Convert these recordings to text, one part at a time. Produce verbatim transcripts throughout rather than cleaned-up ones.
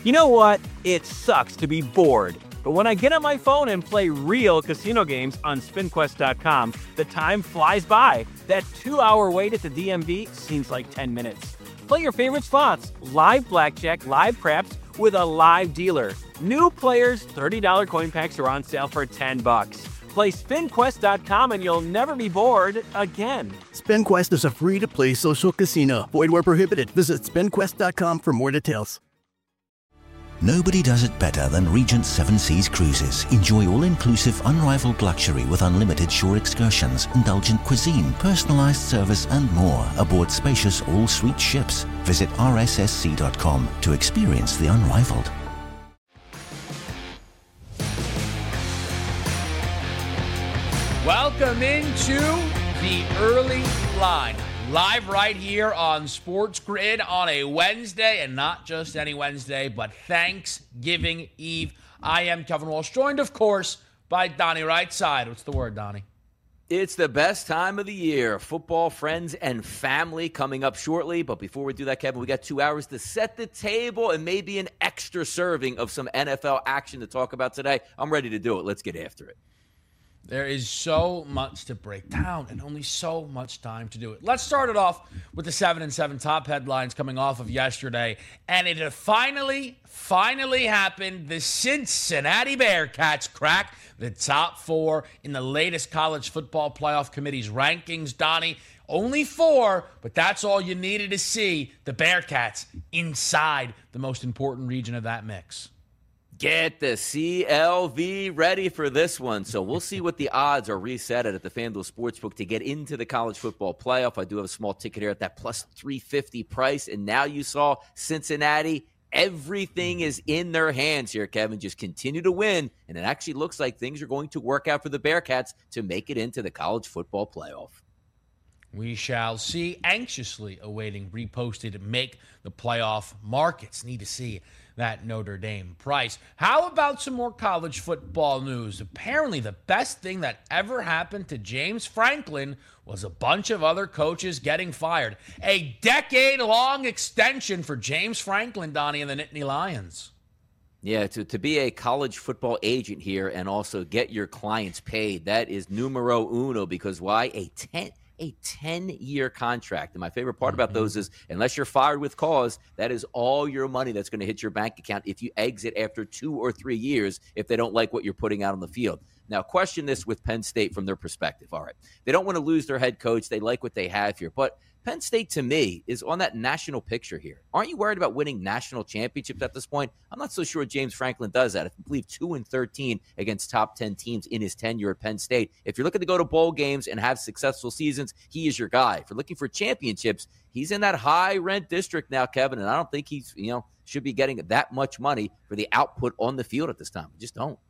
You know what? It sucks to be bored. But when I get on my phone and play real casino games on spin quest dot com, the time flies by. That two-hour wait at the D M V seems like ten minutes. Play your favorite slots, live blackjack, live craps, with a live dealer. New players, thirty dollars coin packs are on sale for ten bucks. Play spin quest dot com and you'll never be bored again. SpinQuest is a free-to-play social casino. Void where prohibited. Visit spin quest dot com for more details. Nobody does it better than Regent Seven Seas Cruises. Enjoy all-inclusive, unrivaled luxury with unlimited shore excursions, indulgent cuisine, personalized service, and more aboard spacious all-suite ships. Visit r s s c dot com to experience the unrivaled. Welcome into the early line. Live right here on Sports Grid on a Wednesday, and not just any Wednesday, but Thanksgiving Eve. I am Kevin Walsh, joined, of course, by Donnie Rightside. What's the word, Donnie? It's the best time of the year. Football, friends, and family coming up shortly. But before we do that, Kevin, we got two hours to set the table and maybe an extra serving of some N F L action to talk about today. I'm ready to do it. Let's get after it. There is so much to break down and only so much time to do it. Let's start it off with the seven and seven top headlines coming off of yesterday. And it finally, finally happened. The Cincinnati Bearcats crack the top four in the latest college football playoff committee's rankings. Donnie, only four, but that's all you needed to see. The Bearcats inside the most important region of that mix. Get the C L V ready for this one. So we'll see what the odds are reset at, at the FanDuel Sportsbook to get into the college football playoff. I do have a small ticket here at that plus three fifty price. And now you saw Cincinnati. Everything is in their hands here, Kevin. Just continue to win. And it actually looks like things are going to work out for the Bearcats to make it into the college football playoff. We shall see. Anxiously awaiting reposted make the playoff markets. Need to see that Notre Dame price. How about some more college football news? Apparently the best thing that ever happened to James Franklin was a bunch of other coaches getting fired. A decade-long extension for James Franklin, Donnie, and the Nittany Lions. Yeah, to, to be a college football agent here and also get your clients paid, that is numero uno, because why? A ten a ten-year contract. And my favorite part about those is, unless you're fired with cause, that is all your money that's going to hit your bank account if you exit after two or three years if they don't like what you're putting out on the field. Now, question this with Penn State from their perspective. All right, they don't want to lose their head coach. They like what they have here. But Penn State, to me, is on that national picture here. Aren't you worried about winning national championships at this point? I'm not so sure James Franklin does that. I believe two and thirteen against top ten teams in his tenure at Penn State. If you're looking to go to bowl games and have successful seasons, he is your guy. If you're looking for championships, he's in that high rent district now, Kevin, and I don't think he's, you know, should be getting that much money for the output on the field at this time. We just don't.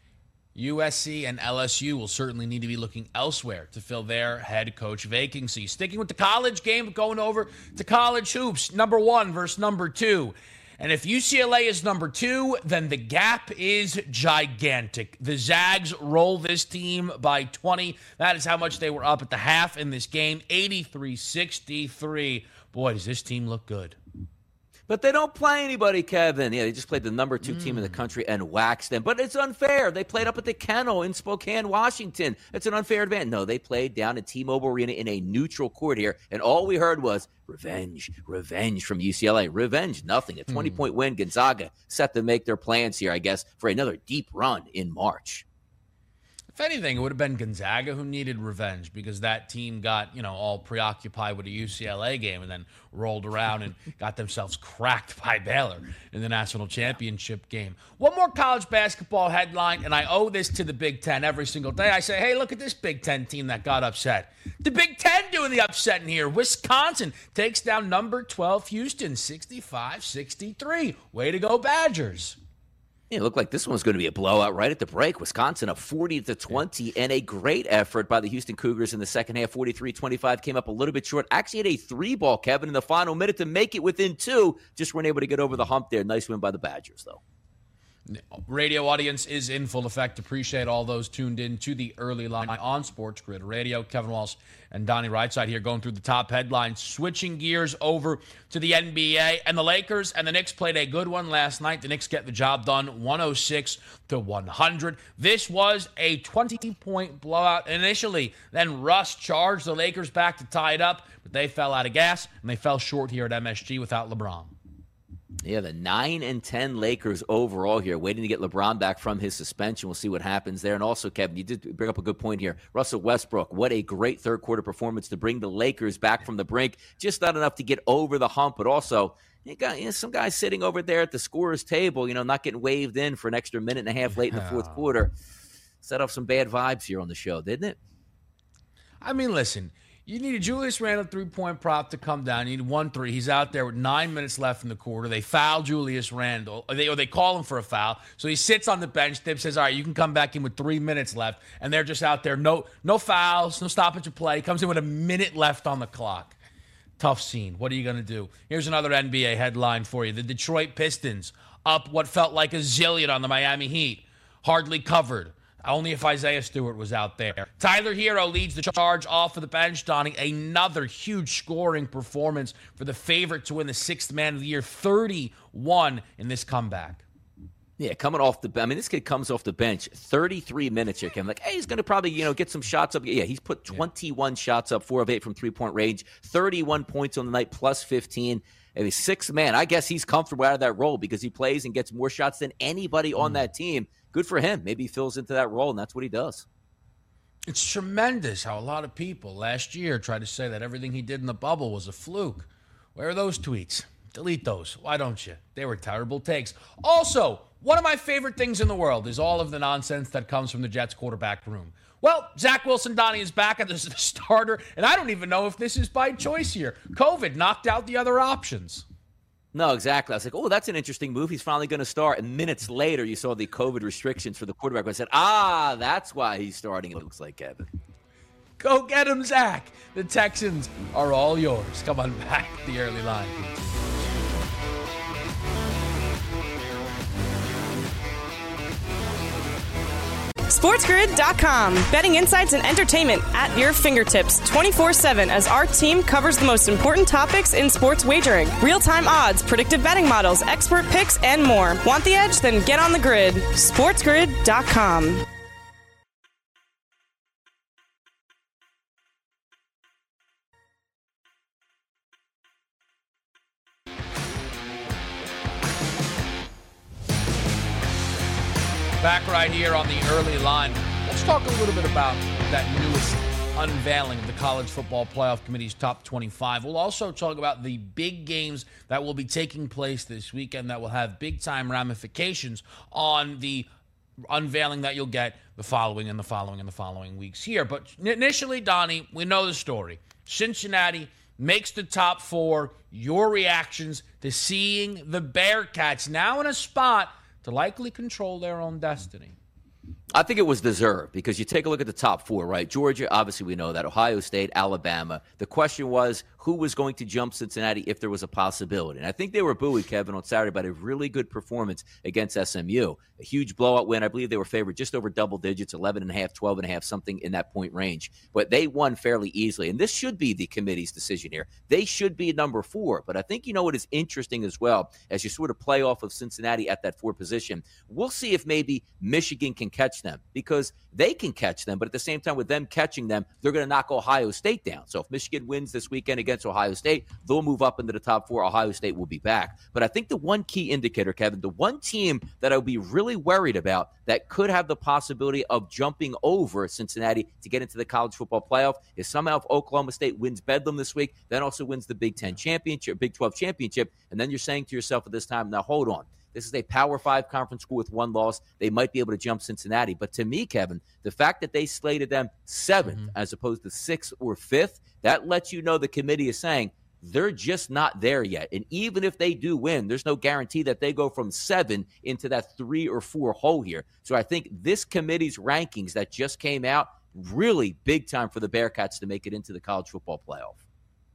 U S C and L S U will certainly need to be looking elsewhere to fill their head coach vacancy. Sticking with the college game, going over to college hoops, number one versus number two. And if U C L A is number two, then the gap is gigantic. The Zags roll this team by twenty. That is how much they were up at the half in this game, eighty-three sixty-three. Boy, does this team look good. But they don't play anybody, Kevin. Yeah, they just played the number two mm. team in the country and waxed them. But it's unfair. They played up at the Kennel in Spokane, Washington. It's an unfair advantage. No, they played down at T-Mobile Arena in a neutral court here, and all we heard was revenge, revenge from U C L A. Revenge, nothing. A twenty-point mm. win. Gonzaga set to make their plans here, I guess, for another deep run in March. If anything, it would have been Gonzaga who needed revenge, because that team got, you know, all preoccupied with a U C L A game and then rolled around and got themselves cracked by Baylor in the national championship game. One more college basketball headline, and I owe this to the Big Ten every single day. I say, hey, look at this Big Ten team that got upset. The Big Ten doing the upsetting here. Wisconsin takes down number twelve Houston, sixty-five sixty-three. Way to go, Badgers. It looked like this one was going to be a blowout right at the break. Wisconsin up forty to twenty, and a great effort by the Houston Cougars in the second half. forty-three twenty-five came up a little bit short. Actually had a three ball, Kevin, in the final minute to make it within two. Just weren't able to get over the hump there. Nice win by the Badgers, though. Radio audience is in full effect. Appreciate all those tuned in to the early line on Sports Grid Radio. Kevin Walsh and Donnie Rightside here going through the top headlines. Switching gears over to the N B A, and the Lakers and the Knicks played a good one last night. The Knicks get the job done, one oh six to one hundred. This was a twenty-point blowout initially. Then Russ charged the Lakers back to tie it up, but they fell out of gas, and they fell short here at M S G without LeBron. Yeah, the nine and ten Lakers overall here, waiting to get LeBron back from his suspension. We'll see what happens there. And also, Kevin, you did bring up a good point here. Russell Westbrook, what a great third quarter performance to bring the Lakers back from the brink. Just not enough to get over the hump, but also you got you know, some guys sitting over there at the scorer's table, you know, not getting waved in for an extra minute and a half late in the fourth quarter. Set off some bad vibes here on the show, didn't it? I mean, listen. You need a Julius Randle three-point prop to come down. You need one three. He's out there with nine minutes left in the quarter. They foul Julius Randle, or they, or they call him for a foul. So he sits on the bench. Thib says, all right, you can come back in with three minutes left. And they're just out there. No no fouls, no stoppage of play. Comes in with a minute left on the clock. Tough scene. What are you going to do? Here's another N B A headline for you. The Detroit Pistons up what felt like a zillion on the Miami Heat. Hardly covered. Only if Isaiah Stewart was out there. Tyler Hero leads the charge off of the bench, donning another huge scoring performance for the favorite to win the sixth man of the year, thirty-one in this comeback. Yeah, coming off the bench. I mean, this kid comes off the bench, thirty-three minutes here. I'm like, hey, he's going to probably, you know, get some shots up. Yeah, he's put twenty-one yeah. shots up, four of eight from three-point range, thirty-one points on the night, plus fifteen. I mean, sixth man. I guess he's comfortable out of that role because he plays and gets more shots than anybody on mm. that team. Good for him. Maybe he fills into that role, and that's what he does. It's tremendous how a lot of people last year tried to say that everything he did in the bubble was a fluke. Where are those tweets? Delete those. Why don't you? They were terrible takes. Also, one of my favorite things in the world is all of the nonsense that comes from the Jets quarterback room. Well, Zach Wilson, Donnie, is back as the starter, and I don't even know if this is by choice here. COVID knocked out the other options. No, exactly. I was like, oh, that's an interesting move. He's finally going to start. And minutes later, you saw the COVID restrictions for the quarterback. I said, ah, that's why he's starting, it looks like, Kevin. Go get him, Zach. The Texans are all yours. Come on back. The early line. SportsGrid dot com. Betting insights and entertainment at your fingertips twenty-four seven as our team covers the most important topics in sports wagering. Real-time odds, predictive betting models, expert picks, and more. Want the edge? Then get on the grid. SportsGrid dot com. Back right here on the early line. Let's talk a little bit about that newest unveiling of the College Football Playoff Committee's top twenty-five. We'll also talk about the big games that will be taking place this weekend that will have big-time ramifications on the unveiling that you'll get the following and the following and the following weeks here. But initially, Donnie, we know the story. Cincinnati makes the top four. Your reactions to seeing the Bearcats now in a spot to likely control their own destiny? I think it was deserved because you take a look at the top four, right? Georgia, obviously we know that. Ohio State, Alabama. The question was who was going to jump Cincinnati if there was a possibility. And I think they were buoyed, Kevin, on Saturday by a really good performance against S M U. A huge blowout win. I believe they were favored just over double digits, eleven and a half, twelve and a half, something in that point range. But they won fairly easily. And this should be the committee's decision here. They should be number four. But I think you know what is interesting as well, as you sort of play off of Cincinnati at that four position. We'll see if maybe Michigan can catch them, because they can catch them, but at the same time with them catching them, they're going to knock Ohio State down. So if Michigan wins this weekend against Ohio State, they'll move up into the top four. Ohio State will be back. But I think the one key indicator, Kevin, the one team that I would be really worried about that could have the possibility of jumping over Cincinnati to get into the college football playoff is somehow if Oklahoma State wins Bedlam this week, then also wins the Big Ten championship, Big twelve championship, and then you're saying to yourself at this time, now hold on. This is a Power Five conference school with one loss. They might be able to jump Cincinnati. But to me, Kevin, the fact that they slated them seventh mm-hmm. as opposed to sixth or fifth, that lets you know the committee is saying they're just not there yet. And even if they do win, there's no guarantee that they go from seven into that three or four hole here. So I think this committee's rankings that just came out, really big time for the Bearcats to make it into the college football playoff.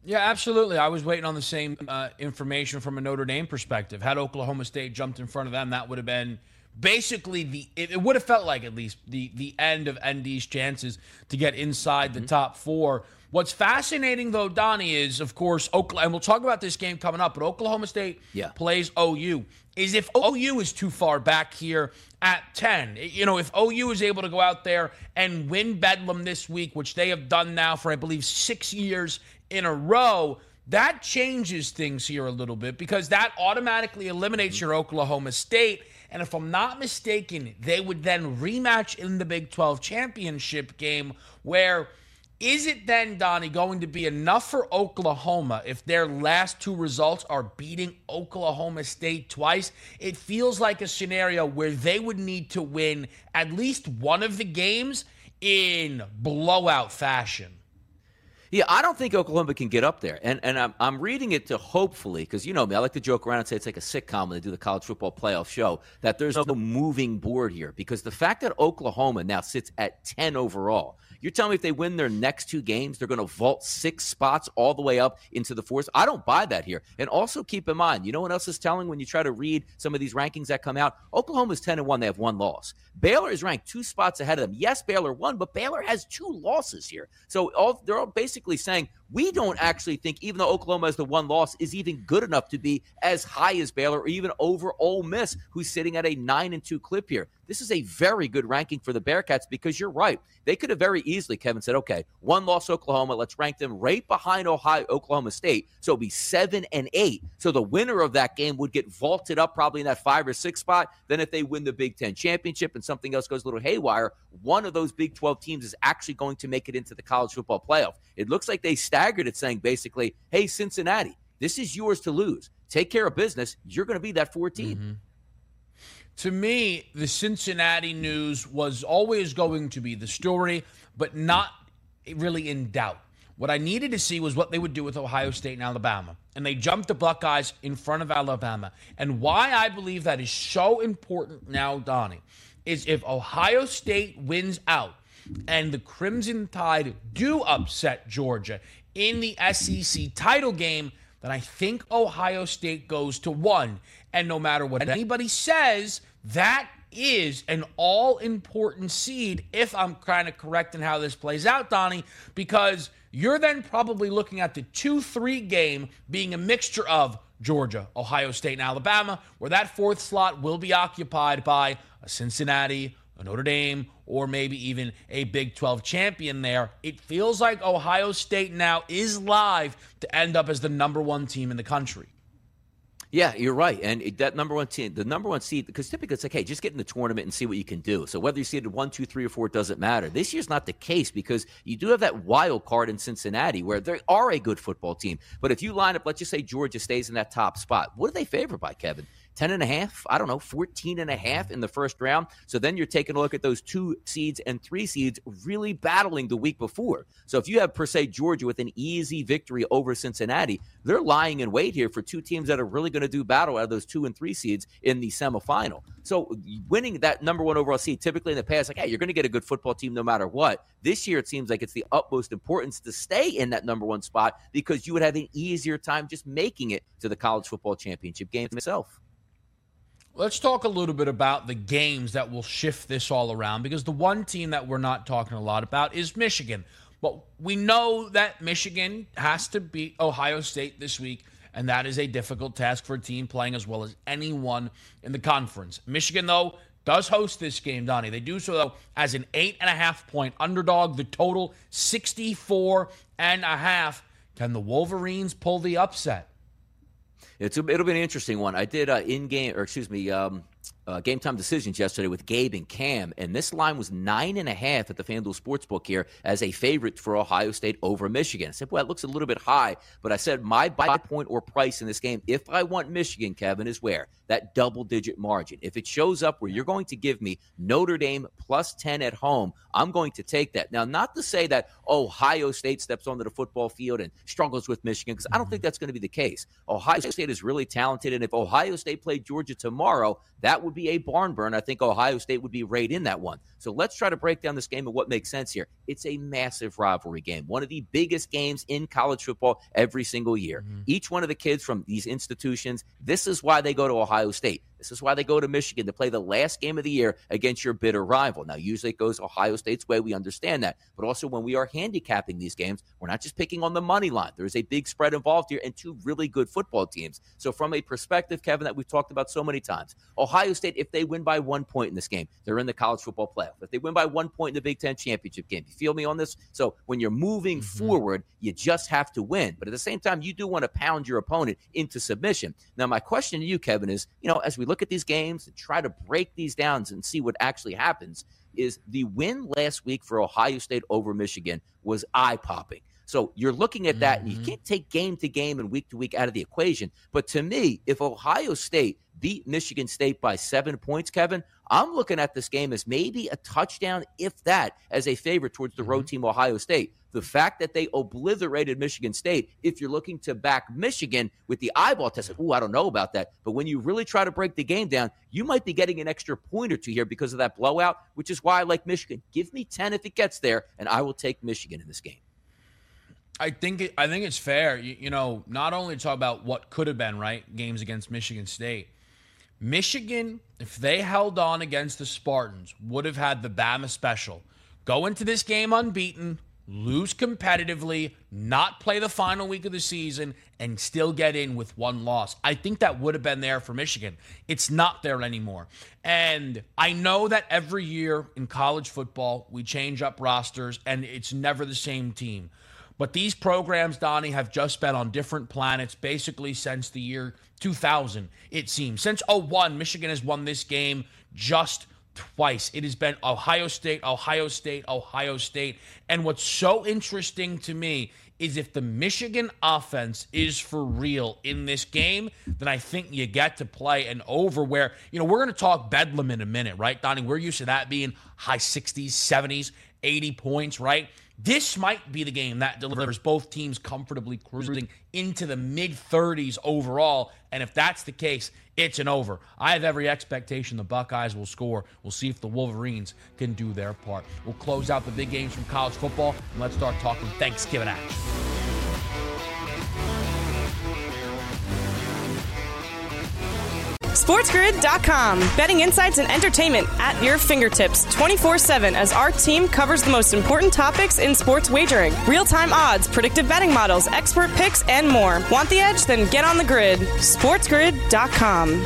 Yeah, absolutely. I was waiting on the same uh, information from a Notre Dame perspective. Had Oklahoma State jumped in front of them, that would have been basically the it, it would have felt like at least the the end of N D's chances to get inside mm-hmm. the top four. What's fascinating, though, Donnie, is, of course, Oklahoma, and we'll talk about this game coming up, but Oklahoma State yeah. plays O U. Is if O U is too far back here at ten, you know, if O U is able to go out there and win Bedlam this week, which they have done now for, I believe, six years in a row, that changes things here a little bit because that automatically eliminates your Oklahoma State. And if I'm not mistaken, they would then rematch in the Big twelve championship game where is it then, Donnie, going to be enough for Oklahoma if their last two results are beating Oklahoma State twice? It feels like a scenario where they would need to win at least one of the games in blowout fashion. Yeah, I don't think Oklahoma can get up there. And and I'm, I'm reading it to hopefully, because you know me, I like to joke around and say it's like a sitcom when they do the college football playoff show, that there's no moving board here. Because the fact that Oklahoma now sits at ten overall, you're telling me if they win their next two games, they're going to vault six spots all the way up into the fourth? I don't buy that here. And also keep in mind, you know what else is telling when you try to read some of these rankings that come out? Oklahoma's ten and one. They have one loss. Baylor is ranked two spots ahead of them. Yes, Baylor won, but Baylor has two losses here. So all, they're all basically saying we don't actually think, even though Oklahoma has the one loss, is even good enough to be as high as Baylor or even over Ole Miss, who's sitting at a nine and two clip here. This is a very good ranking for the Bearcats because you're right. They could have very easily, Kevin, said, okay, one loss Oklahoma, let's rank them right behind Ohio, Oklahoma State. So it'll be seven and eight. So the winner of that game would get vaulted up probably in that five or six spot. Then if they win the Big Ten championship and something else goes a little haywire, one of those Big twelve teams is actually going to make it into the college football playoff. It looks like they staggered it saying basically, hey, Cincinnati, this is yours to lose. Take care of business. You're going to be that fourteen. Mm-hmm. To me, the Cincinnati news was always going to be the story, but not really in doubt. What I needed to see was what they would do with Ohio State and Alabama. And they jumped the Buckeyes in front of Alabama. And why I believe that is so important now, Donnie, is if Ohio State wins out and the Crimson Tide do upset Georgia in the S E C title game, then I think Ohio State goes to one. And no matter what anybody says, that is an all-important seed, if I'm kind of correct in how this plays out, Donnie, because you're then probably looking at the two three game being a mixture of Georgia, Ohio State, and Alabama, where that fourth slot will be occupied by a Cincinnati, a Notre Dame, or maybe even a Big twelve champion there. It feels like Ohio State now is live to end up as the number one team in the country. Yeah, you're right. And that number one team, the number one seed, because typically it's like, hey, just get in the tournament and see what you can do. So whether you seeded one, two, three, or four, it doesn't matter. This year's not the case because you do have that wild card in Cincinnati where they are a good football team. But if you line up, let's just say Georgia stays in that top spot, what are they favored by, Kevin? ten and a half, I don't know, fourteen and a half in the first round. So then you're taking a look at those two seeds and three seeds really battling the week before. So if you have, per se, Georgia with an easy victory over Cincinnati, they're lying in wait here for two teams that are really going to do battle out of those two and three seeds in the semifinal. So winning that number one overall seed, typically in the past, like, hey, you're going to get a good football team no matter what. This year, it seems like it's the utmost importance to stay in that number one spot because you would have an easier time just making it to the college football championship game itself. Let's talk a little bit about the games that will shift this all around, because the one team that we're not talking a lot about is Michigan. But we know that Michigan has to beat Ohio State this week, and that is a difficult task for a team playing as well as anyone in the conference. Michigan, though, does host this game, Donnie. They do so, though, as an eight and a half point underdog. The total, sixty-four and a half. Can the Wolverines pull the upset? It's a, it'll be an interesting one. I did uh, in-game, or excuse me, um, uh, game time decisions yesterday with Gabe and Cam, and this line was nine and a half at the FanDuel Sportsbook here as a favorite for Ohio State over Michigan. I said, well, it looks a little bit high, but I said my buy point or price in this game, if I want Michigan, Kevin, is where? That double-digit margin. If it shows up where you're going to give me Notre Dame plus ten at home, I'm going to take that. Now, not to say that Ohio State steps onto the football field and struggles with Michigan, because I don't think that's going to be the case. Ohio State is really talented, and if Ohio State played Georgia tomorrow, that that would be a barn burn. I think Ohio State would be right in that one. So let's try to break down this game and what makes sense here. It's a massive rivalry game, one of the biggest games in college football every single year. Mm-hmm. Each one of the kids from these institutions, this is why they go to Ohio State. This is why they go to Michigan to play the last game of the year against your bitter rival. Now, usually it goes Ohio State's way. We understand that. But also when we are handicapping these games, we're not just picking on the money line. There's a big spread involved here and two really good football teams. So from a perspective, Kevin, that we've talked about so many times, Ohio State, if they win by one point in this game, they're in the college football playoff. If they win by one point in the Big Ten championship game, you feel me on this? So when you're moving mm-hmm. forward, you just have to win. But at the same time, you do want to pound your opponent into submission. Now, my question to you, Kevin, is, you know, as we look at these games and try to break these down and see what actually happens, is the win last week for Ohio State over Michigan was eye-popping. So you're looking at that, mm-hmm. and you can't take game to game and week to week out of the equation. But to me, if Ohio State beat Michigan State by seven points, Kevin, I'm looking at this game as maybe a touchdown, if that, as a favorite towards the mm-hmm. road team Ohio State. The fact that they obliterated Michigan State, if you're looking to back Michigan with the eyeball test, ooh, I don't know about that. But when you really try to break the game down, you might be getting an extra point or two here because of that blowout, which is why I like Michigan. Give me ten if it gets there, and I will take Michigan in this game. I think it, I think it's fair. You, you know, not only to talk about what could have been, right, games against Michigan State. Michigan, if they held on against the Spartans, would have had the Bama special. Go into this game unbeaten, lose competitively, not play the final week of the season, and still get in with one loss. I think that would have been there for Michigan. It's not there anymore. And I know that every year in college football, we change up rosters, and it's never the same team. But these programs, Donnie, have just been on different planets basically since the year two thousand, it seems. Since oh one, Michigan has won this game just twice. It has been Ohio State, Ohio State, Ohio State. And what's so interesting to me is if the Michigan offense is for real in this game, then I think you get to play an over where, you know, we're going to talk Bedlam in a minute, right, Donnie? We're used to that being high sixties, seventies, eighty points, right? This might be the game that delivers both teams comfortably cruising into the mid-thirties overall. And if that's the case, it's an over. I have every expectation the Buckeyes will score. We'll see if the Wolverines can do their part. We'll close out the big games from college football, and let's start talking Thanksgiving action. SportsGrid dot com. Betting insights and entertainment at your fingertips twenty-four seven as our team covers the most important topics in sports wagering. Real-time odds, predictive betting models, expert picks, and more. Want the edge? Then get on the grid. SportsGrid dot com.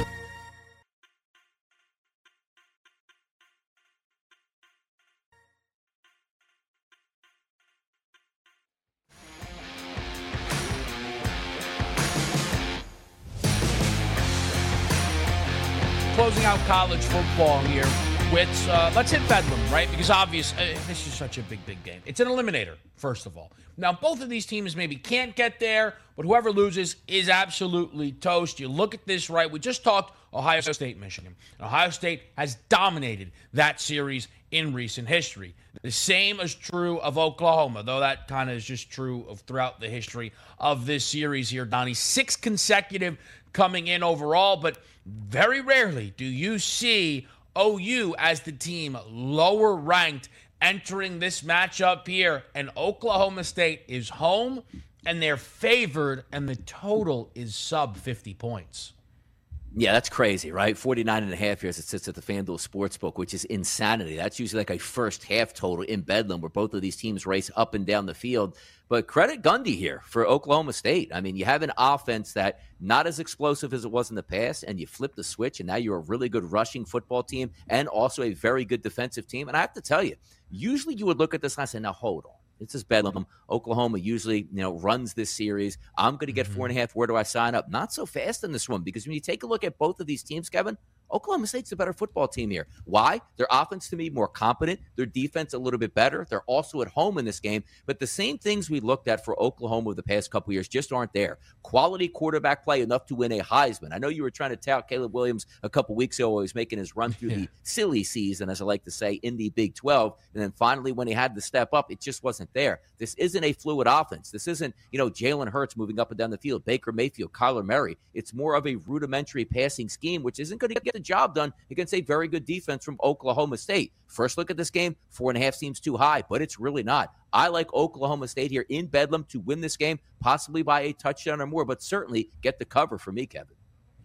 Closing out college football here with, uh, let's hit Bedlam, right? Because obviously, uh, this is such a big, big game. It's an eliminator, first of all. Now, both of these teams maybe can't get there, but whoever loses is absolutely toast. You look at this, right? We just talked Ohio State, Michigan. Ohio State has dominated that series in recent history. The same is true of Oklahoma, though that kind of is just true of throughout the history of this series here, Donnie. Six consecutive coming in overall, but very rarely do you see O U as the team lower ranked entering this matchup here. And Oklahoma State is home, and they're favored, and the total is sub fifty points. Yeah, that's crazy, right? forty-nine and a half years it sits at the FanDuel Sportsbook, which is insanity. That's usually like a first half total in Bedlam where both of these teams race up and down the field. But credit Gundy here for Oklahoma State. I mean, you have an offense that not as explosive as it was in the past, and you flip the switch, and now you're a really good rushing football team and also a very good defensive team. And I have to tell you, usually you would look at this and I say, now hold on. This is Bedlam. Oklahoma usually, you know, runs this series. I'm going to get mm-hmm. four and a half. Where do I sign up? Not so fast in this one, because when you take a look at both of these teams, Kevin, Oklahoma State's a better football team here. Why? Their offense, to me, more competent. Their defense, a little bit better. They're also at home in this game. But the same things we looked at for Oklahoma the past couple years just aren't there. Quality quarterback play, enough to win a Heisman. I know you were trying to tout Caleb Williams a couple weeks ago. He was making his run through yeah. the silly season, as I like to say, in the Big twelve. And then finally, when he had to step up, it just wasn't there. This isn't a fluid offense. This isn't, you know, Jalen Hurts moving up and down the field, Baker Mayfield, Kyler Murray. It's more of a rudimentary passing scheme, which isn't going to get the job done against a very good defense from Oklahoma State. First look at this game, four and a half seems too high, but it's really not. I like Oklahoma State here in Bedlam to win this game, possibly by a touchdown or more, but certainly get the cover for me, Kevin.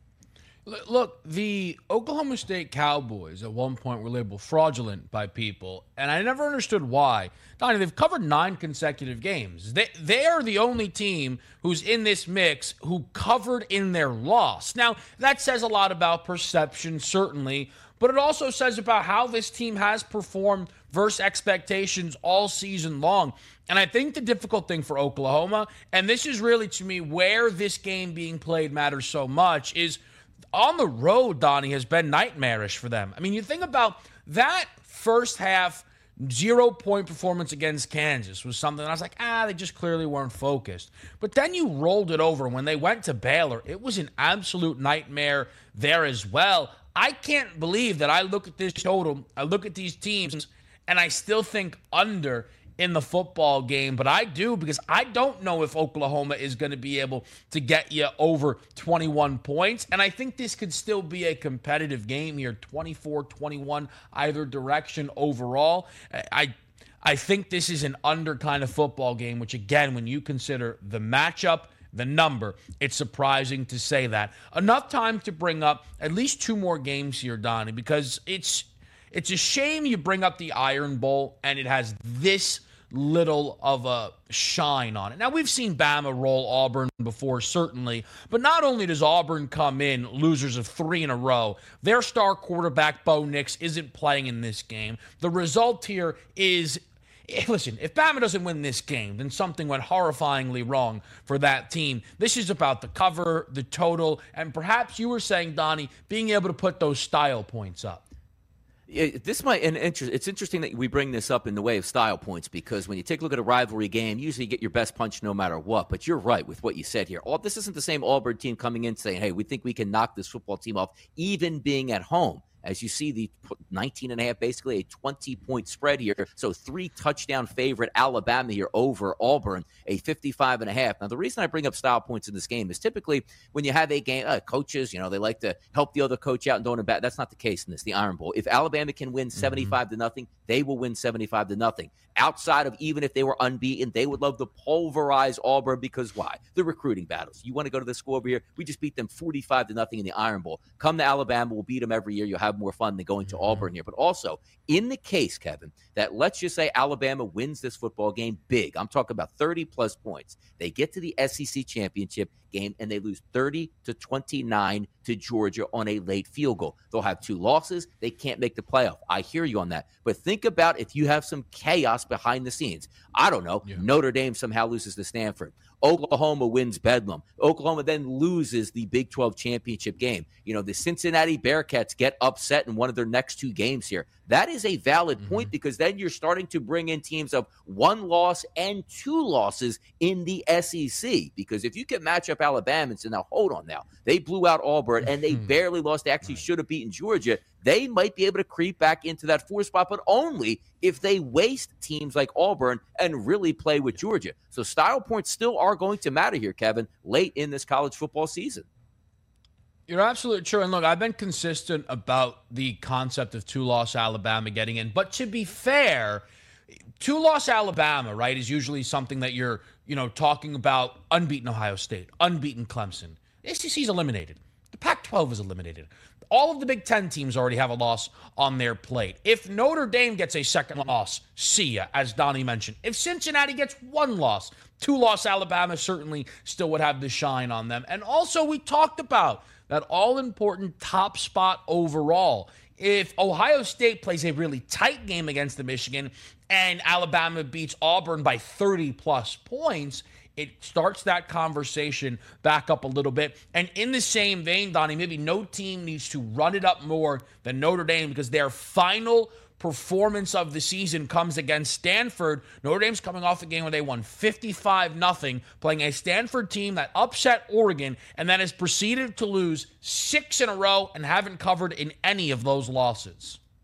Look, the Oklahoma State Cowboys at one point were labeled fraudulent by people, and I never understood why. Donnie, they've covered nine consecutive games. They, they are the only team who's in this mix who covered in their loss. Now, that says a lot about perception, certainly, but it also says about how this team has performed versus expectations all season long. And I think the difficult thing for Oklahoma, and this is really, to me, where this game being played matters so much, is on the road, Donnie, has been nightmarish for them. I mean, you think about that first half zero-point performance against Kansas was something I was like, ah, they just clearly weren't focused. But then you rolled it over. When they went to Baylor, it was an absolute nightmare there as well. I can't believe that I look at this total, I look at these teams, and I still think under in the football game, but I do because I don't know if Oklahoma is going to be able to get you over twenty-one points, and I think this could still be a competitive game here, twenty-four twenty-one either direction overall. I I think this is an under kind of football game, which again, when you consider the matchup, the number, it's surprising to say that. Enough time to bring up at least two more games here, Donnie, because it's it's a shame you bring up the Iron Bowl and it has this little of a shine on it. Now, we've seen Bama roll Auburn before, certainly, but not only does Auburn come in losers of three in a row, their star quarterback, Bo Nix, isn't playing in this game. The result here is, listen, if Bama doesn't win this game, then something went horrifyingly wrong for that team. This is about the cover, the total, and perhaps you were saying, Donnie, being able to put those style points up. This might, and it's interesting that we bring this up in the way of style points, because when you take a look at a rivalry game, usually you get your best punch no matter what. But you're right with what you said here. All, this isn't the same Auburn team coming in saying, hey, we think we can knock this football team off, even being at home. As you see, the nineteen and a half, basically a twenty-point spread here. So three touchdown favorite Alabama here over Auburn, a fifty-five and a half. Now, the reason I bring up style points in this game is typically when you have a game, uh, coaches, you know, they like to help the other coach out and don't bat. That's not the case in this, the Iron Bowl. If Alabama can win seventy-five to nothing, they will win seventy-five to nothing. Outside of even if they were unbeaten, they would love to pulverize Auburn because why? The recruiting battles. You want to go to the school over here? We just beat them forty-five to nothing in the Iron Bowl. Come to Alabama, we'll beat them every year. You'll have more fun than going to mm-hmm. Auburn here. But also, in the case, Kevin, that let's just say Alabama wins this football game big. I'm talking about thirty plus points. They get to the S E C championship game and they lose thirty to twenty-nine to Georgia on a late field goal. They'll have two losses. They can't make the playoff. I hear you on that. But think about if you have some chaos behind the scenes. I don't know. Yeah. Notre Dame somehow loses to Stanford. Oklahoma wins Bedlam. Oklahoma then loses the Big twelve championship game. You know, the Cincinnati Bearcats get upset in one of their next two games here. That is a valid mm-hmm. point because then you're starting to bring in teams of one loss and two losses in the S E C. Because if you can match up Alabama and say, now, hold on now. They blew out Auburn and they barely lost. They actually right. should have beaten Georgia. They might be able to creep back into that four spot, but only if they waste teams like Auburn and really play with Georgia. So style points still are going to matter here, Kevin, late in this college football season. You're absolutely true. And look, I've been consistent about the concept of two-loss Alabama getting in. But to be fair, two-loss Alabama, right, is usually something that you're, you know, talking about unbeaten Ohio State, unbeaten Clemson. The S E C is eliminated. The Pac twelve is eliminated. All of the Big Ten teams already have a loss on their plate. If Notre Dame gets a second loss, see ya, as Donnie mentioned. If Cincinnati gets one loss, two-loss Alabama certainly still would have the shine on them. And also, we talked about that all-important top spot overall. If Ohio State plays a really tight game against the Michigan and Alabama beats Auburn by thirty-plus points, it starts that conversation back up a little bit. And in the same vein, Donnie, maybe no team needs to run it up more than Notre Dame because their final performance of the season comes against Stanford. Notre Dame's coming off a game where they won fifty-five nothing, playing a Stanford team that upset Oregon and then has proceeded to lose six in a row and haven't covered in any of those losses.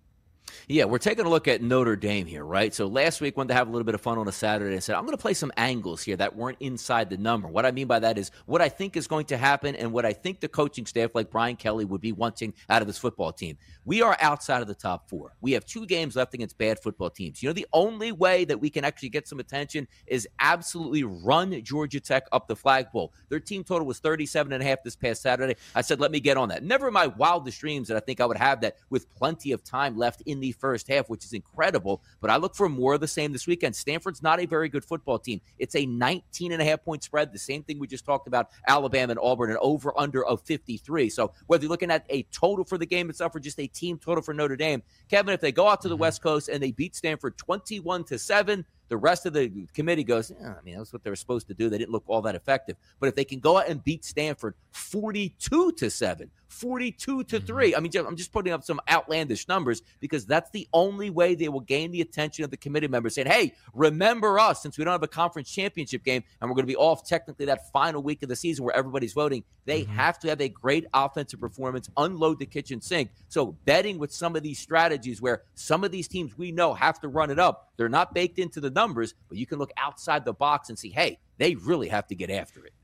Yeah, we're taking a look at Notre Dame here, right? So last week, wanted to have a little bit of fun on a Saturday and said, I'm going to play some angles here that weren't inside the number. What I mean by that is what I think is going to happen and what I think the coaching staff like Brian Kelly would be wanting out of this football team. We are outside of the top four. We have two games left against bad football teams. You know, the only way that we can actually get some attention is absolutely run Georgia Tech up the flagpole. Their team total was thirty-seven and a half this past Saturday. I said, let me get on that. Never in my wildest dreams that I think I would have that with plenty of time left in the first half, which is incredible. But I look for more of the same this weekend. Stanford's not a very good football team. It's a nineteen and a half point spread. The same thing we just talked about, Alabama and Auburn, an over under of fifty-three. So whether you're looking at a total for the game itself or just a team total for Notre Dame, Kevin, if they go out to the mm-hmm. West Coast and they beat Stanford twenty-one to seven, the rest of the committee goes, yeah, I mean, that's what they were supposed to do. They didn't look all that effective. But if they can go out and beat Stanford forty-two to seven, forty-two to three, I mean, I'm just putting up some outlandish numbers because that's the only way they will gain the attention of the committee members saying, hey, remember us since we don't have a conference championship game and we're going to be off technically that final week of the season where everybody's voting. They mm-hmm. have to have a great offensive performance, unload the kitchen sink. So betting with some of these strategies where some of these teams we know have to run it up, they're not baked into the numbers, but you can look outside the box and see, hey, they really have to get after it.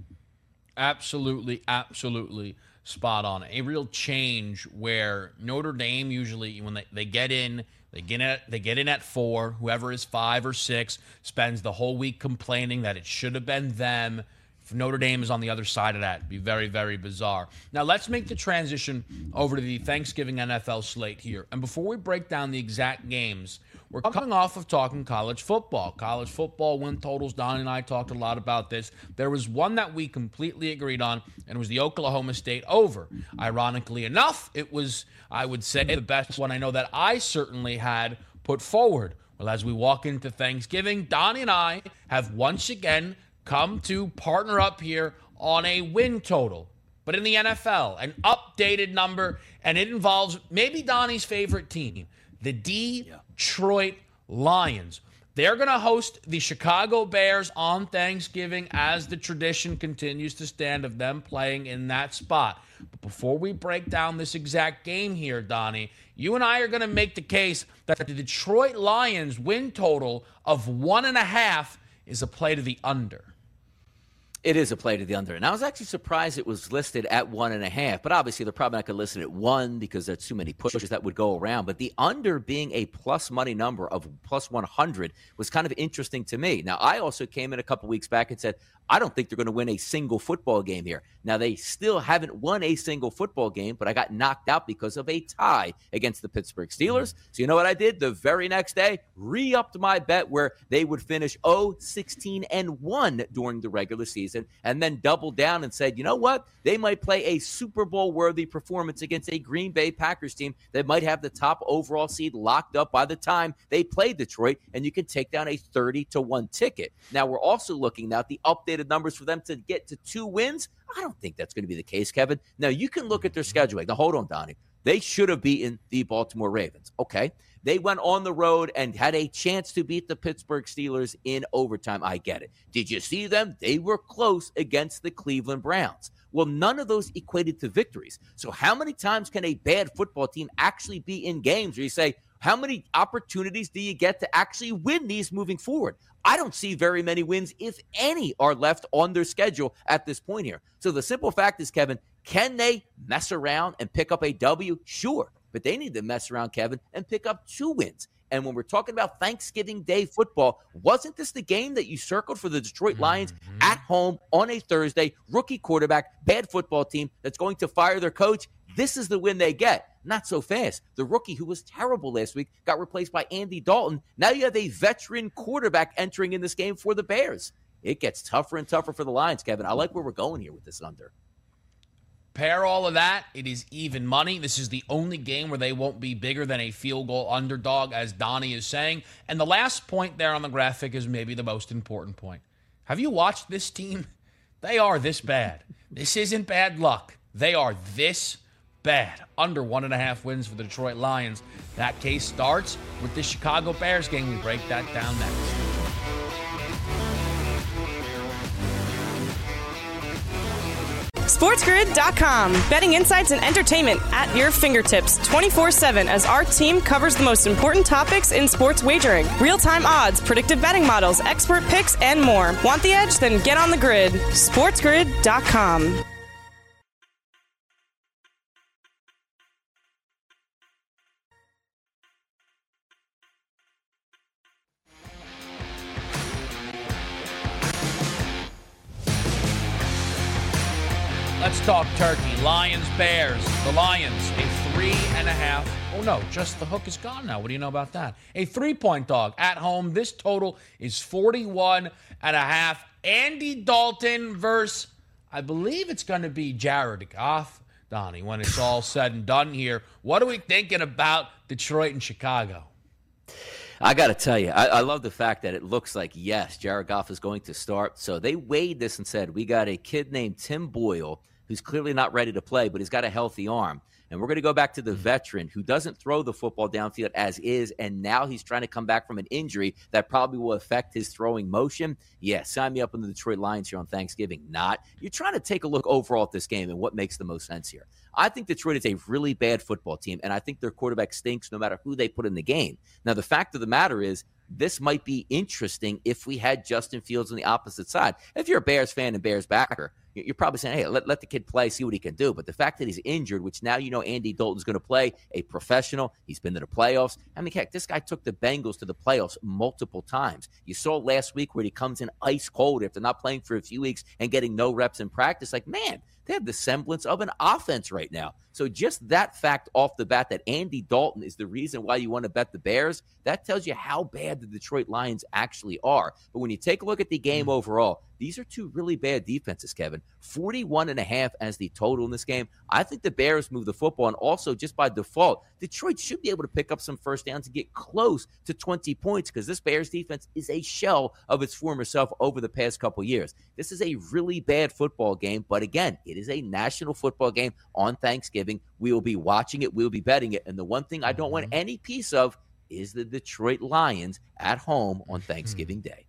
Absolutely, absolutely spot on. A real change where Notre Dame usually, when they, they get in, they get in, at, they get in at four. Whoever is five or six spends the whole week complaining that it should have been them. If Notre Dame is on the other side of that. It'd be very, very bizarre. Now, let's make the transition over to the Thanksgiving N F L slate here. And before we break down the exact games, we're coming off of talking college football. College football win totals. Don and I talked a lot about this. There was one that we completely agreed on, and it was the Oklahoma State over. Ironically enough, it was, I would say, the best one I know that I certainly had put forward. Well, as we walk into Thanksgiving, Donnie and I have once again come to partner up here on a win total. But in the N F L, an updated number, and it involves maybe Donnie's favorite team, the Detroit Lions. They're going to host the Chicago Bears on Thanksgiving as the tradition continues to stand of them playing in that spot. But before we break down this exact game here, Donnie, you and I are going to make the case that the Detroit Lions win total of one and a half is a play to the under. It is a play to the under. And I was actually surprised it was listed at one and a half. But obviously, they're probably not going to list it at one because there's too many pushes that would go around. But the under being a plus money number of plus one hundred was kind of interesting to me. Now, I also came in a couple weeks back and said, I don't think they're going to win a single football game here. Now, they still haven't won a single football game, but I got knocked out because of a tie against the Pittsburgh Steelers. So you know what I did? The very next day, re-upped my bet where they would finish oh, sixteen and one during the regular season, and then doubled down and said, you know what? They might play a Super Bowl-worthy performance against a Green Bay Packers team that might have the top overall seed locked up by the time they play Detroit, and you can take down a thirty to one ticket. Now, we're also looking now at the updated numbers for them to get to two wins. I don't think that's going to be the case, Kevin. Now, you can look at their scheduling. Now, hold on, Donnie. They should have beaten the Baltimore Ravens. Okay. They went on the road and had a chance to beat the Pittsburgh Steelers in overtime. I get it. Did you see them? They were close against the Cleveland Browns. Well, none of those equated to victories. So how many times can a bad football team actually be in games where you say, how many opportunities do you get to actually win these moving forward? I don't see very many wins, if any, are left on their schedule at this point here. So the simple fact is, Kevin, can they mess around and pick up a W? Sure. But they need to mess around, Kevin, and pick up two wins. And when we're talking about Thanksgiving Day football, wasn't this the game that you circled for the Detroit Lions mm-hmm. at home on a Thursday? Rookie quarterback, bad football team that's going to fire their coach. This is the win they get. Not so fast. The rookie who was terrible last week got replaced by Andy Dalton. Now you have a veteran quarterback entering in this game for the Bears. It gets tougher and tougher for the Lions, Kevin. I like where we're going here with this under. Pair all of that, it is even money. This is the only game where they won't be bigger than a field goal underdog, as Donnie is saying. And the last point there on the graphic is maybe the most important point. Have you watched this team? They are this bad. This isn't bad luck. They are this bad. Under one and a half wins for the Detroit Lions. That case starts with the Chicago Bears game. We break that down next. SportsGrid dot com. Betting insights and entertainment at your fingertips twenty-four seven as our team covers the most important topics in sports wagering. Real-time odds, predictive betting models, expert picks, and more. Want the edge? Then get on the grid. SportsGrid dot com. Let's talk turkey. Lions, Bears. The Lions, a three and a half. Oh, no, just the hook is gone now. What do you know about that? A three-point dog at home. This total is forty-one and a half. Andy Dalton versus, I believe it's going to be Jared Goff, Donnie, when it's all said and done here. What are we thinking about Detroit and Chicago? I got to tell you, I, I love the fact that it looks like, yes, Jared Goff is going to start. So they weighed this and said, we got a kid named Tim Boyle who's clearly not ready to play, but he's got a healthy arm. And we're going to go back to the veteran who doesn't throw the football downfield as is, and now he's trying to come back from an injury that probably will affect his throwing motion. Yeah, sign me up on the Detroit Lions here on Thanksgiving. Not. You're trying to take a look overall at this game and what makes the most sense here. I think Detroit is a really bad football team, and I think their quarterback stinks no matter who they put in the game. Now, the fact of the matter is, this might be interesting if we had Justin Fields on the opposite side. If you're a Bears fan and Bears backer, you're probably saying, hey, let, let the kid play, see what he can do. But the fact that he's injured, which now you know Andy Dalton's going to play, a professional, he's been to the playoffs. I mean, heck, this guy took the Bengals to the playoffs multiple times. You saw last week where he comes in ice cold after not playing for a few weeks and getting no reps in practice. Like, man, they have the semblance of an offense right now. So just that fact off the bat that Andy Dalton is the reason why you want to bet the Bears, that tells you how bad the Detroit Lions actually are. But when you take a look at the game overall, these are two really bad defenses, Kevin. forty-one and a half as the total in this game. I think the Bears move the football, and also just by default, Detroit should be able to pick up some first downs and get close to twenty points because this Bears defense is a shell of its former self over the past couple years. This is a really bad football game, but again, it is a national football game on Thanksgiving. We will be watching it. We'll be betting it. And the one thing I don't want any piece of is the Detroit Lions at home on Thanksgiving Day.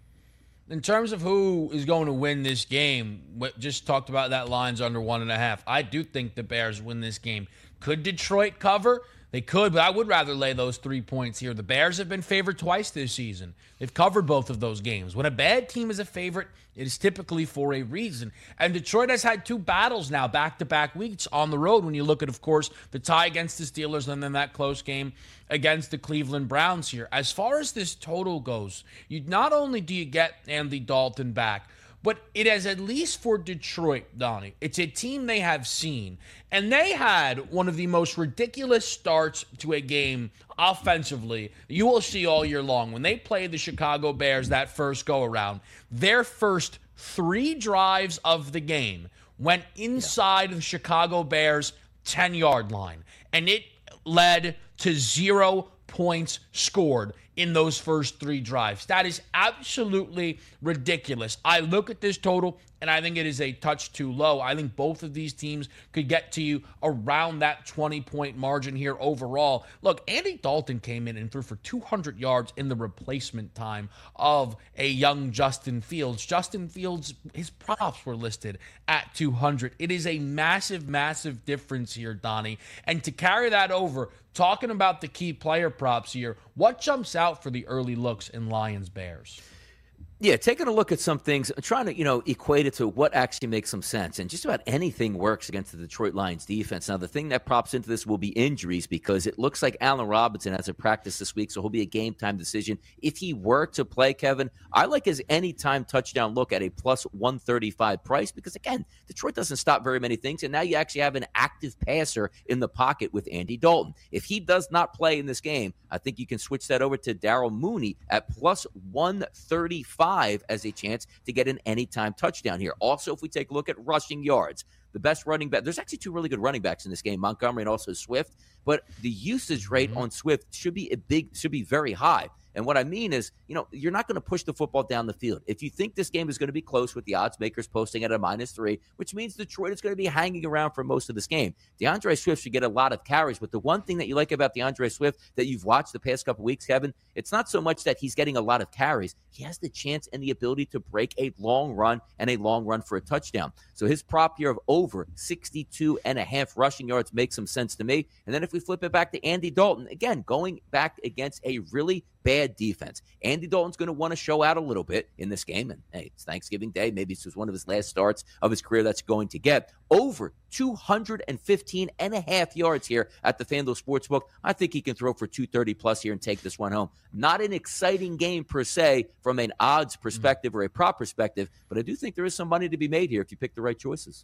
In terms of who is going to win this game, what just talked about that line's under one and a half. I do think the Bears win this game. Could Detroit cover? They could, but I would rather lay those three points here. The Bears have been favored twice this season. They've covered both of those games. When a bad team is a favorite, it is typically for a reason. And Detroit has had two battles now, back-to-back weeks on the road. When you look at, of course, the tie against the Steelers and then that close game against the Cleveland Browns here. As far as this total goes, you not only do you get Andy Dalton back, but it has, at least for Detroit, Donnie, it's a team they have seen. And they had one of the most ridiculous starts to a game offensively you will see all year long. When they played the Chicago Bears that first go-around, their first three drives of the game went inside yeah. the Chicago Bears' ten-yard line. And it led to zero points scored in those first three drives. That is absolutely ridiculous. I look at this total, and I think it is a touch too low. I think both of these teams could get to you around that twenty-point margin here overall. Look, Andy Dalton came in and threw for two hundred yards in the replacement time of a young Justin Fields. Justin Fields, his props were listed at two hundred. It is a massive, massive difference here, Donnie. And to carry that over, talking about the key player props here, what jumps out for the early looks in Lions-Bears? Yeah, taking a look at some things, trying to, you know, equate it to what actually makes some sense. And just about anything works against the Detroit Lions defense. Now, the thing that props into this will be injuries because it looks like Allen Robinson has a practice this week, so he'll be a game-time decision. If he were to play, Kevin, I like his anytime touchdown look at a plus one thirty-five price because, again, Detroit doesn't stop very many things, and now you actually have an active passer in the pocket with Andy Dalton. If he does not play in this game, I think you can switch that over to Darrell Mooney at plus one thirty-five. As a chance to get an anytime touchdown here. Also, if we take a look at rushing yards, the best running back, there's actually two really good running backs in this game, Montgomery and also Swift, but the usage rate mm-hmm. on Swift should be a big, should be very high. And what I mean is, you know, you're not going to push the football down the field. If you think this game is going to be close with the odds makers posting at a minus three, which means Detroit is going to be hanging around for most of this game, DeAndre Swift should get a lot of carries. But the one thing that you like about DeAndre Swift that you've watched the past couple weeks, Kevin, it's not so much that he's getting a lot of carries. He has the chance and the ability to break a long run and a long run for a touchdown. So his prop here of over sixty-two and a half rushing yards makes some sense to me. And then if we flip it back to Andy Dalton, again, going back against a really bad defense. Andy Dalton's going to want to show out a little bit in this game. And hey, it's Thanksgiving Day. Maybe this was one of his last starts of his career that's going to get over two hundred fifteen and a half yards here at the FanDuel Sportsbook. I think he can throw for two thirty plus here and take this one home. Not an exciting game per se from an odds perspective or a prop perspective, but I do think there is some money to be made here if you pick the right choices.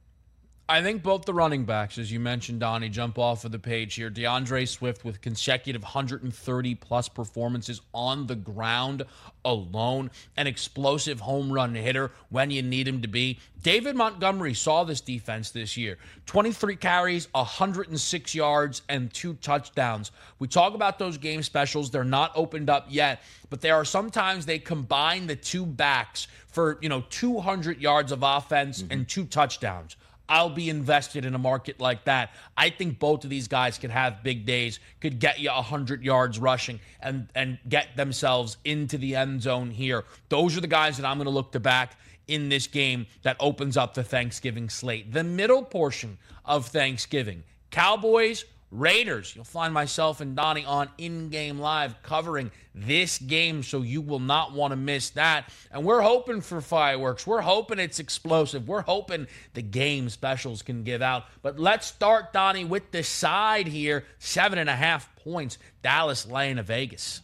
I think both the running backs, as you mentioned, Donnie, jump off of the page here. DeAndre Swift with consecutive one hundred thirty plus performances on the ground alone. An explosive home run hitter when you need him to be. David Montgomery saw this defense this year. twenty-three carries, one hundred six yards, and two touchdowns. We talk about those game specials. They're not opened up yet, but there are sometimes they combine the two backs for, you know, two hundred yards of offense mm-hmm. and two touchdowns. I'll be invested in a market like that. I think both of these guys could have big days, could get you one hundred yards rushing and, and get themselves into the end zone here. Those are the guys that I'm going to look to back in this game that opens up the Thanksgiving slate. The middle portion of Thanksgiving, Cowboys, Raiders. You'll find myself and Donnie on In-Game Live covering this game, so you will not want to miss that. And we're hoping for fireworks. We're hoping it's explosive. We're hoping the game specials can give out. But let's start, Donnie, with the side here. Seven and a half points. Dallas laying to Vegas.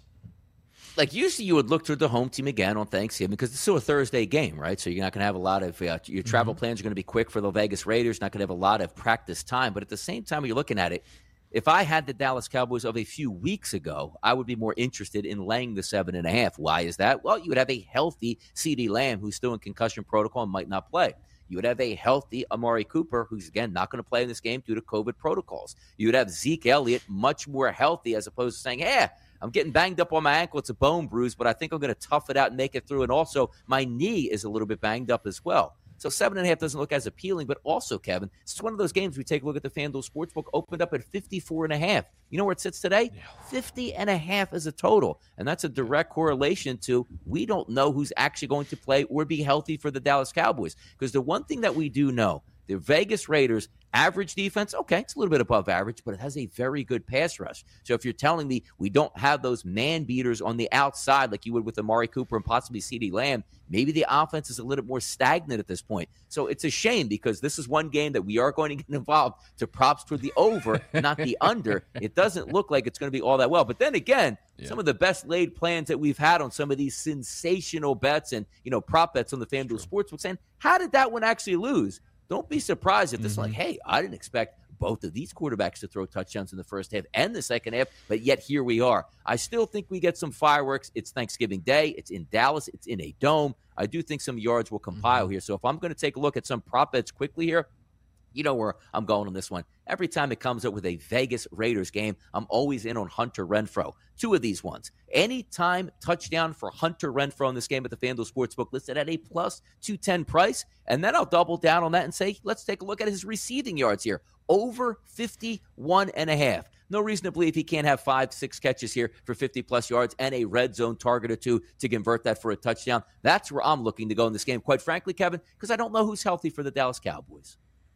Like usually you would look to the home team again on Thanksgiving because it's still a Thursday game, right? So you're not going to have a lot of uh, your travel mm-hmm. plans are going to be quick for the Vegas Raiders, not going to have a lot of practice time. But at the same time, when you're looking at it, if I had the Dallas Cowboys of a few weeks ago, I would be more interested in laying the seven and a half. Why is that? Well, you would have a healthy CeeDee Lamb who's still in concussion protocol and might not play. You would have a healthy Amari Cooper, who's, again, not going to play in this game due to COVID protocols. You would have Zeke Elliott much more healthy as opposed to saying, hey, I'm getting banged up on my ankle. It's a bone bruise, but I think I'm going to tough it out and make it through. And also, my knee is a little bit banged up as well. So seven and a half doesn't look as appealing, but also, Kevin, it's one of those games we take a look at the FanDuel Sportsbook, opened up at fifty-four and a half. You know where it sits today? fifty and a half is a total. And that's a direct correlation to we don't know who's actually going to play or be healthy for the Dallas Cowboys. Because the one thing that we do know, the Vegas Raiders, average defense, okay, it's a little bit above average, but it has a very good pass rush. So if you're telling me we don't have those man beaters on the outside like you would with Amari Cooper and possibly CeeDee Lamb, maybe the offense is a little more stagnant at this point. So it's a shame because this is one game that we are going to get involved to props toward the over, not the under. It doesn't look like it's going to be all that well. But then again, yeah. some of the best laid plans that we've had on some of these sensational bets and, you know, prop bets on the FanDuel Sportsbook saying, how did that one actually lose? Don't be surprised if this mm-hmm. is like, hey, I didn't expect both of these quarterbacks to throw touchdowns in the first half and the second half, but yet here we are. I still think we get some fireworks. It's Thanksgiving Day. It's in Dallas. It's in a dome. I do think some yards will compile mm-hmm. here. So if I'm going to take a look at some prop bets quickly here, you know where I'm going on this one. Every time it comes up with a Vegas Raiders game, I'm always in on Hunter Renfrow. Two of these ones. Anytime touchdown for Hunter Renfrow in this game at the FanDuel Sportsbook listed at a plus two ten price. And then I'll double down on that and say, let's take a look at his receiving yards here. Over fifty-one and a half. No reason to believe he can't have five, six catches here for fifty-plus yards and a red zone target or two to convert that for a touchdown. That's where I'm looking to go in this game, quite frankly, Kevin, because I don't know who's healthy for the Dallas Cowboys.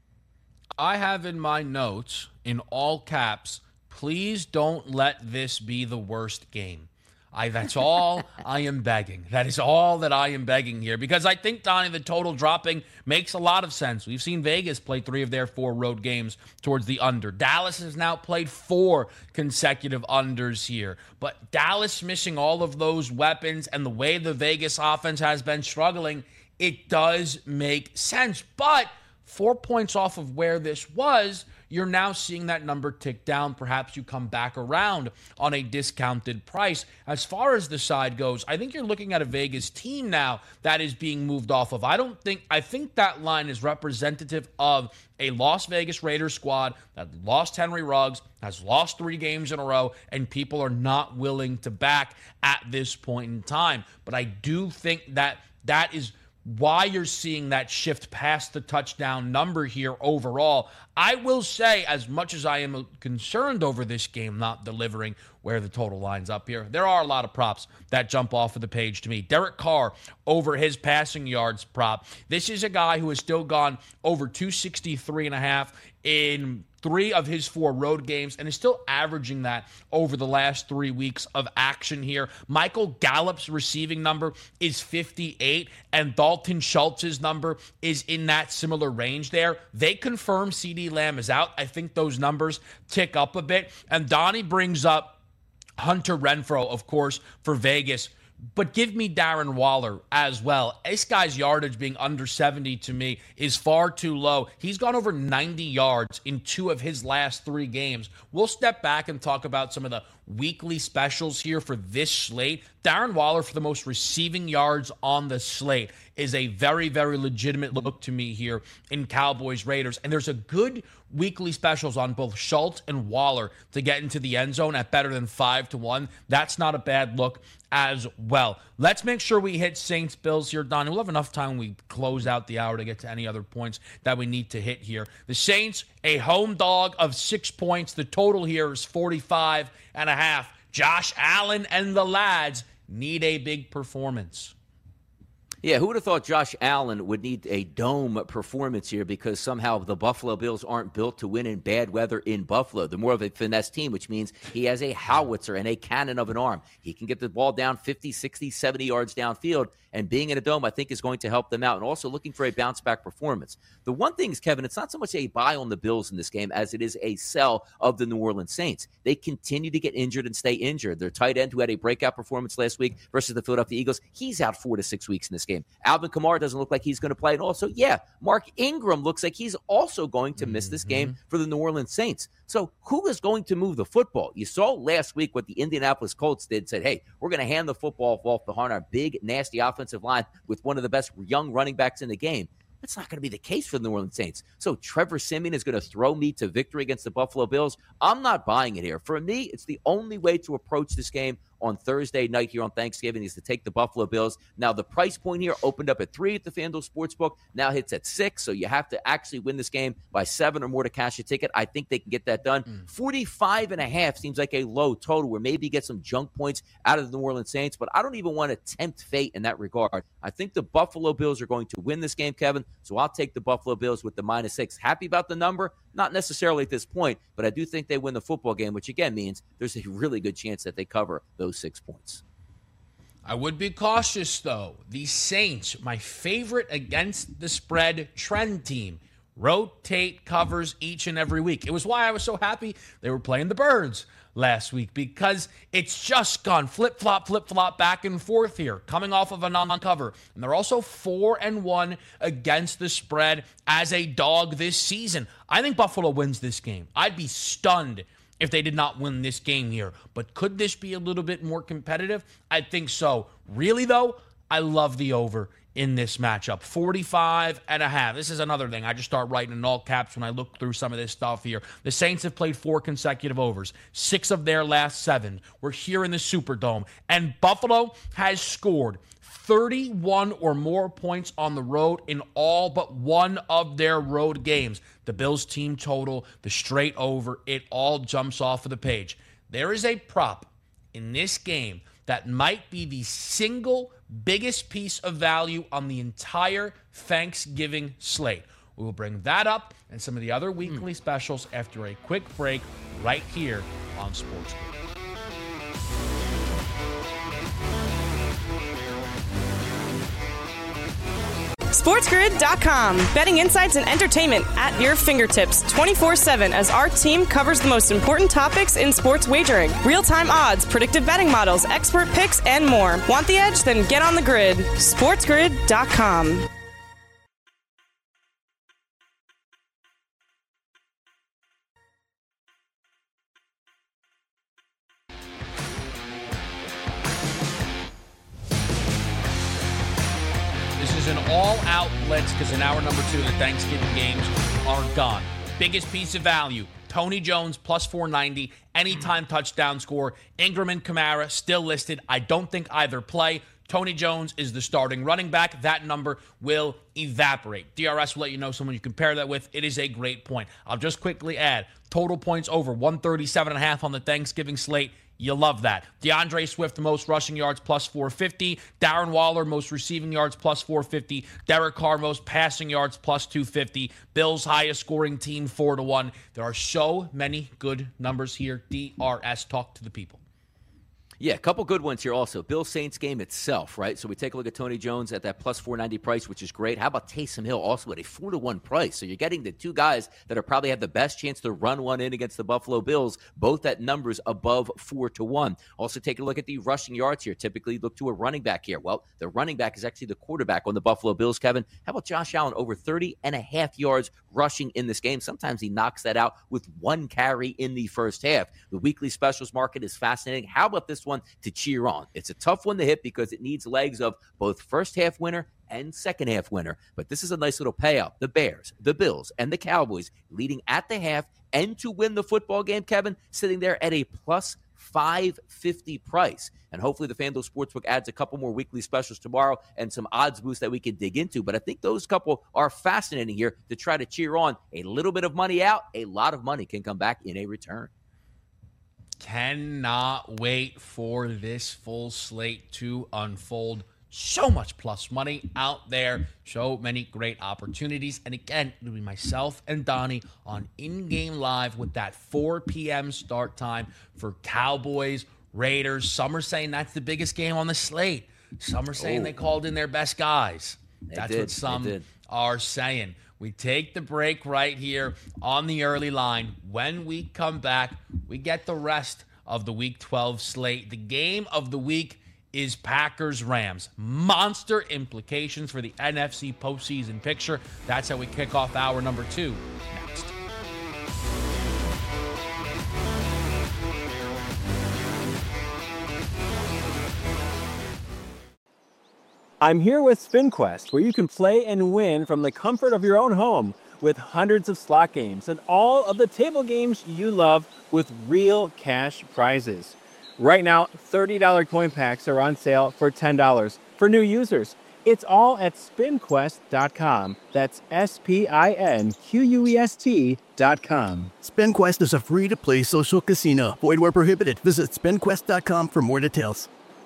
I have in my notes, in all caps, please don't let this be the worst game. I That's all I am begging. That is all that I am begging here. Because I think, Donnie, the total dropping makes a lot of sense. We've seen Vegas play three of their four road games towards the under. Dallas has now played four consecutive unders here. But Dallas missing all of those weapons and the way the Vegas offense has been struggling, it does make sense. But four points off of where this was, you're now seeing that number tick down. Perhaps you come back around on a discounted price. As far as the side goes, I think you're looking at a Vegas team now that is being moved off of. I don't think, I think that line is representative of a Las Vegas Raiders squad that lost Henry Ruggs, has lost three games in a row, and people are not willing to back at this point in time. But I do think that that is why you're seeing that shift past the touchdown number here overall. I will say, as much as I am concerned over this game not delivering where the total lines up here, there are a lot of props that jump off of the page to me. Derek Carr over his passing yards prop. This is a guy who has still gone over two sixty-three and a half in three of his four road games and is still averaging that over the last three weeks of action here. Michael Gallup's receiving number is fifty-eight, and Dalton Schultz's number is in that similar range there. They confirm CeeDee Lamb is out. I think those numbers tick up a bit. And Donnie brings up Hunter Renfrow, of course, for Vegas. But give me Darren Waller as well. This guy's yardage being under seventy to me is far too low. He's gone over ninety yards in two of his last three games. We'll step back and talk about some of the weekly specials here for this slate. Darren Waller for the most receiving yards on the slate is a very, very legitimate look to me here in Cowboys Raiders. And there's a good weekly specials on both Schultz and Waller to get into the end zone at better than five to one. That's not a bad look as well. Let's make sure we hit Saints Bills here, Don. We'll have enough time when we close out the hour to get to any other points that we need to hit here. The Saints, a home dog of six points. The total here is forty-five and a half. Josh Allen and the lads need a big performance. Yeah, who would have thought Josh Allen would need a dome performance here because somehow the Buffalo Bills aren't built to win in bad weather in Buffalo. They're more of a finesse team, which means he has a howitzer and a cannon of an arm. He can get the ball down fifty, sixty, seventy yards downfield, and being in a dome, I think, is going to help them out, and also looking for a bounce-back performance. The one thing is, Kevin, it's not so much a buy on the Bills in this game as it is a sell of the New Orleans Saints. They continue to get injured and stay injured. Their tight end, who had a breakout performance last week versus the Philadelphia Eagles, he's out four to six weeks in this game. Alvin Kamara doesn't look like he's going to play, and also, yeah, Mark Ingram looks like he's also going to miss this game for the New Orleans Saints. So who is going to move the football? You saw last week what the Indianapolis Colts did, said, hey, we're going to hand the football off behind our big, nasty offensive line with one of the best young running backs in the game. That's not going to be the case for the New Orleans Saints. So Trevor Siemian is going to throw me to victory against the Buffalo Bills. I'm not buying it here. For me, it's the only way to approach this game on Thursday night here on Thanksgiving is to take the Buffalo Bills. Now, the price point here opened up at three at the FanDuel Sportsbook, now hits at six, so you have to actually win this game by seven or more to cash a ticket. I think they can get that done. Mm. forty-five and a half seems like a low total where maybe get some junk points out of the New Orleans Saints, but I don't even want to tempt fate in that regard. I think the Buffalo Bills are going to win this game, Kevin, so I'll take the Buffalo Bills with the minus six. Happy about the number? Not necessarily at this point, but I do think they win the football game, which again means there's a really good chance that they cover those six points. I would be cautious, though. The Saints, my favorite against the spread trend team, rotate covers each and every week. It was why I was so happy they were playing the Birds last week, because it's just gone flip-flop, flip-flop, back and forth here, coming off of a non-cover. And they're also four and one against the spread as a dog this season. I think Buffalo wins this game. I'd be stunned if they did not win this game here. But could this be a little bit more competitive? I think so. Really, though, I love the over in this matchup. forty-five and a half. This is another thing. I just start writing in all caps when I look through some of this stuff here. The Saints have played four consecutive overs. Six of their last seven. We're here in the Superdome. And Buffalo has scored thirty-one or more points on the road in all but one of their road games. The Bills team total, the straight over, it all jumps off of the page. There is a prop in this game that might be the single biggest piece of value on the entire Thanksgiving slate. We will bring that up and some of the other weekly mm. specials after a quick break right here on Sports Grid. SportsGrid dot com. Betting insights and entertainment at your fingertips twenty-four seven as our team covers the most important topics in sports wagering. Real-time odds, predictive betting models, expert picks, and more. Want the edge? Then get on the grid. SportsGrid dot com. all-out blitz because in hour number two, the Thanksgiving games are gone. Biggest piece of value, Tony Jones plus four ninety, anytime touchdown score. Ingram and Kamara still listed. I don't think either play. Tony Jones is the starting running back. That number will evaporate. D R S will let you know someone you compare that with. It is a great point. I'll just quickly add, total points over one thirty-seven and a half on the Thanksgiving slate. You love that. DeAndre Swift, most rushing yards, plus four fifty. Darren Waller, most receiving yards, plus four fifty. Derek Carr, most passing yards, plus two fifty. Bills, highest scoring team, four to one. There are so many good numbers here. D R S, talk to the people. Yeah, a couple good ones here also. Bill Saints game itself, right? So we take a look at Tony Jones at that plus four ninety price, which is great. How about Taysom Hill also at a four to one price? So you're getting the two guys that are probably have the best chance to run one in against the Buffalo Bills, both at numbers above four to one. Also take a look at the rushing yards here. Typically look to a running back here. Well, the running back is actually the quarterback on the Buffalo Bills, Kevin. How about Josh Allen over thirty and a half yards rushing in this game? Sometimes he knocks that out with one carry in the first half. The weekly specials market is fascinating. How about this one to cheer on? It's a tough one to hit because it needs legs of both first half winner and second half winner. But this is a nice little payout. The Bears, the Bills, and the Cowboys leading at the half and to win the football game, Kevin, sitting there at a plus five fifty price. And hopefully the FanDuel Sportsbook adds a couple more weekly specials tomorrow and some odds boosts that we can dig into. But I think those couple are fascinating here to try to cheer on. A little bit of money out, a lot of money can come back in a return. Cannot wait for this full slate to unfold. So much plus money out there. So many great opportunities. And again, it'll be myself and Donnie on In-Game Live with that four p.m. start time for Cowboys, Raiders. Some are saying that's the biggest game on the slate. Some are saying oh. they called in their best guys. They that's did. what some They did. are saying. We take the break right here on the early line. When we come back, we get the rest of the Week twelve slate. The game of the week is Packers-Rams. Monster implications for the N F C postseason picture. That's how we kick off hour number two next. I'm here with SpinQuest, where you can play and win from the comfort of your own home with hundreds of slot games and all of the table games you love with real cash prizes. Right now, thirty dollars coin packs are on sale for ten dollars for new users. It's all at spin quest dot com. That's S P I N Q U E S T dot com. SpinQuest is a free-to-play social casino. Void where prohibited. Visit spin quest dot com for more details.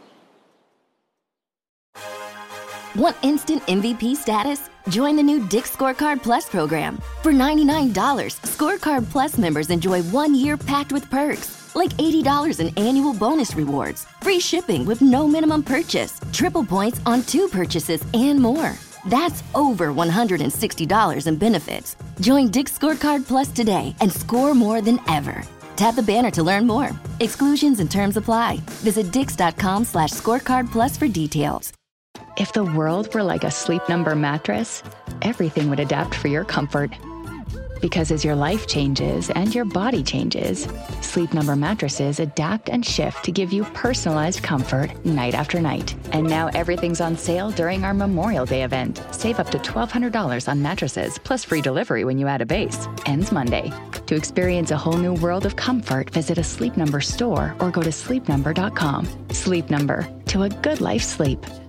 Want instant M V P status? Join the new Dick's Scorecard Plus program. For ninety-nine dollars, Scorecard Plus members enjoy one year packed with perks, like eighty dollars in annual bonus rewards, free shipping with no minimum purchase, triple points on two purchases, and more. That's over one hundred sixty dollars in benefits. Join Dick's Scorecard Plus today and score more than ever. Tap the banner to learn more. Exclusions and terms apply. Visit dix.com slash scorecard plus for details. If the world were like a Sleep Number mattress, everything would adapt for your comfort. Because as your life changes and your body changes, Sleep Number mattresses adapt and shift to give you personalized comfort night after night. And now everything's on sale during our Memorial Day event. Save up to twelve hundred dollars on mattresses, plus free delivery when you add a base. Ends Monday. To experience a whole new world of comfort, visit a Sleep Number store or go to sleep number dot com. Sleep Number, to a good life sleep.